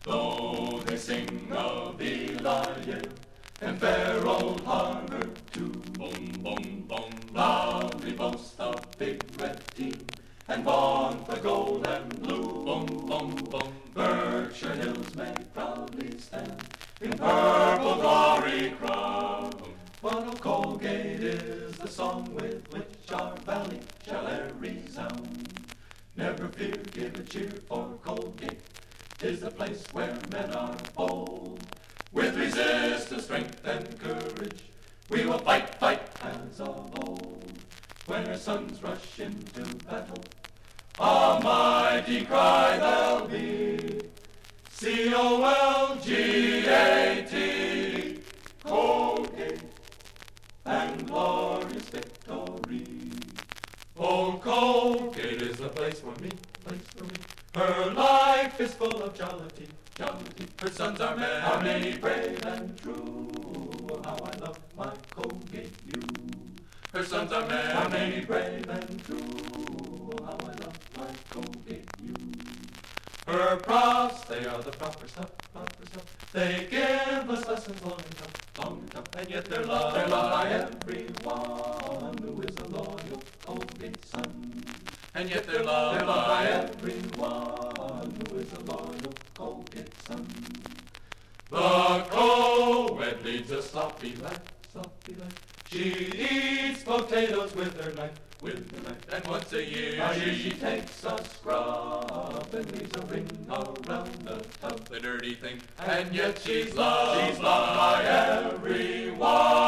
Though they sing of Elijah and fair old Harbor too, boom, boom, boom, loudly boast of big red team, and vaunt for gold and blue, boom, boom, boom. Berkshire Hills may proudly stand in purple glory crown, but of Colgate is the song with which our valley shall e'er resound. Never fear, give a cheer for Colgate, 'tis the place where men are bold. With resistance, strength, and courage, we will fight, fight as of old. When our sons rush into battle, a mighty cry there'll be, C-O-L-G-A-T, Colgate, and glorious victory. Oh, Colgate is the place for me, place for me. Her life is full of jollity, jollity. Her sons are many, brave and true. Oh, how I love my Colgate you. Her sons are many, brave and true. Oh, how I love my Colgate you. Her profs, they are the proper stuff, proper stuff. They give us lessons long and tough, long and tough. And yet they're loved by everyone who is a loyal Colgate son. And yet they're loved by everyone who is a loyal Colgate son. The co-ed leads a sloppy life, sloppy life. She eats potatoes with her knife, with her knife. And once a year she takes a scrub and leaves a ring around the tub, the dirty thing. And yet she's loved by everyone.